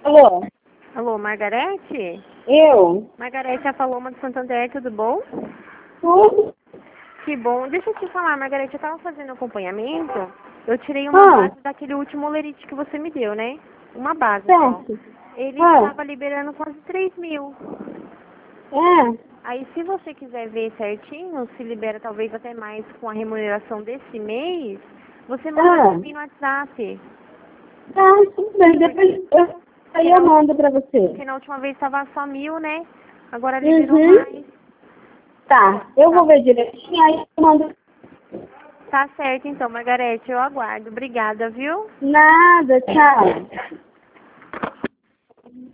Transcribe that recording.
Alô? Alô, Margarete? Eu? Margarete, a Paloma do Santander, tudo bom? Tudo? Que bom. Deixa eu te falar, Margarete, eu tava fazendo acompanhamento, eu tirei uma base daquele último olerite que você me deu, né? Uma base só. Certo. Ele estava liberando quase 3.000. É. Aí, se você quiser ver certinho, se libera talvez até mais com a remuneração desse mês, você manda pra mim no WhatsApp. Tá, tudo bem. Depois aí eu mando pra você. Porque na última vez estava só 1.000, né? Agora liberou mais. Tá, eu vou ver direitinho, aí eu mando. Tá certo, então, Margarete, eu aguardo. Obrigada, viu? Nada, tchau.